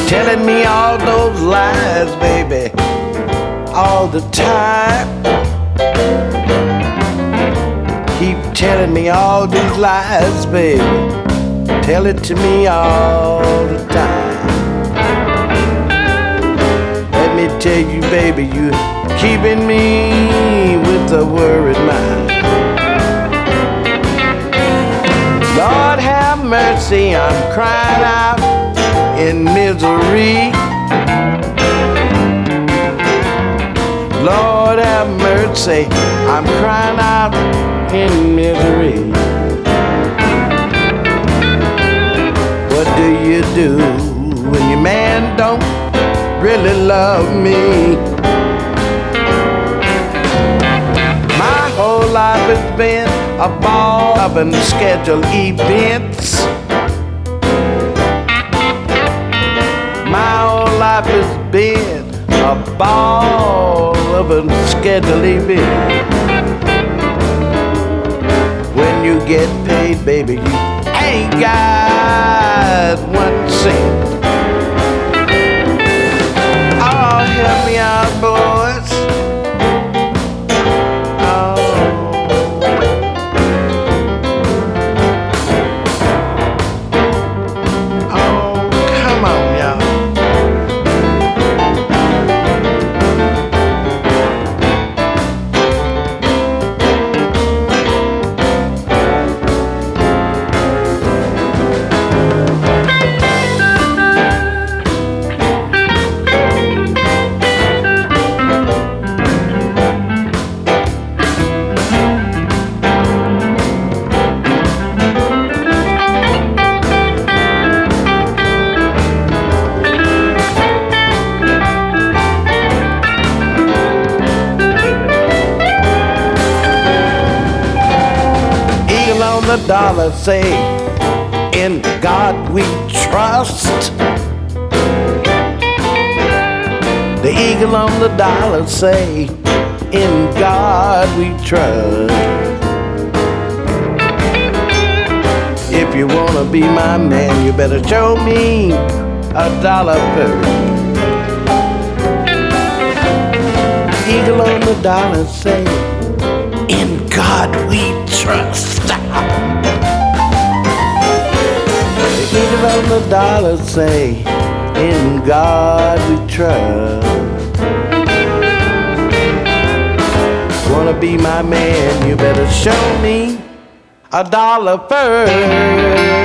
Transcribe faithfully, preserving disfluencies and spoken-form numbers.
telling me all those lies, baby, all the time. Keep telling me all these lies, baby, tell it to me all the time. Let me tell you, baby, you keeping me with a worried mind. Lord have mercy, I'm crying out in misery. Lord have mercy, I'm crying out in misery. What do you do when your man don't really love me? My whole life has been a ball of unscheduled events. My whole life has been a ball of unscheduled events. When you get paid, baby, you ain't got one cent. Oh, help me out, boys. The dollar say, in God we trust. The eagle on the dollar say, in God we trust. If you wanna be my man, you better show me a dollar first. Eagle on the dollar say, in God we trust. The eagle on the dollar say, in God we trust. Wanna be my man, you better show me a dollar first.